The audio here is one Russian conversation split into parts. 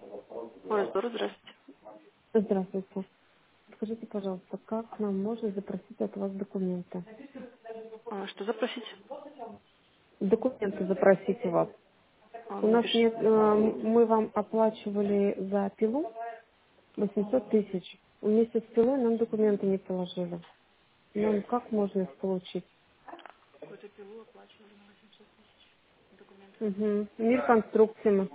Ой, здорово, здравствуйте. Здравствуйте. Скажите, пожалуйста, как нам можно запросить от вас документы? Что запросить? Документы запросить у вас. У нас Напишите. нет, мы вам оплачивали за пилу 800 тысяч. Вместе с пилой нам документы не положили. Нам как можно их получить? Какую-то пилу оплачивали на 800 тысяч. Документы нам не Угу. пришли. Мир конструкции мы.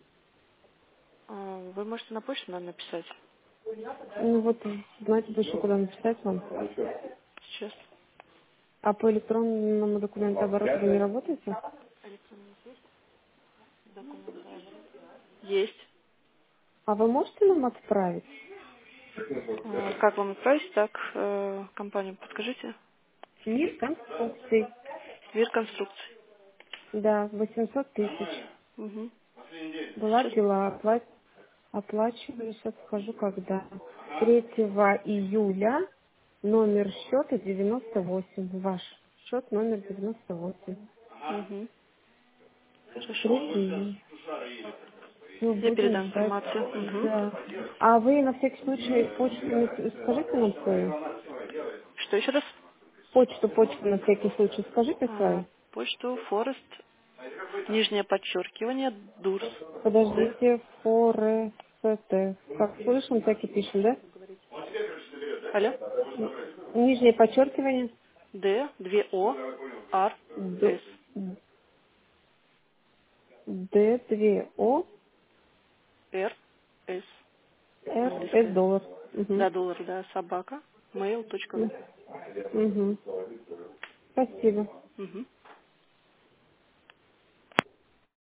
Вы можете на почту нам написать. Ну вот, знаете, больше куда написать вам? Сейчас. А по электронному документообороту вы не работаете? Электронный у вас есть? Документы оборот. Есть. А вы можете нам отправить? Как вам отправить? Так, компанию подскажите. Мир конструкций. Мир конструкций. Да, 800 тысяч. Угу. Была Сейчас. пила, оплачивали, сейчас скажу, когда. 3 июля номер счета 98. Ваш счет номер 98. Угу. 3 Хорошо. июля. Ну, Я будем передам ждать. информацию. Угу. Да. А вы на всякий случай почту скажите нам свою? Что еще раз? Почту на всякий случай скажите свою. Почту Форест, нижнее подчеркивание, Дурс, Д, Подождите, Форест. Как слышим, так и пишем, да? алло, Нижнее подчеркивание. Д, 2 О, Р, Д, С, Д2О, Р, С, С английская. доллар. Угу. Да, доллар, да, собака, mail.ru. Угу. Спасибо. Угу.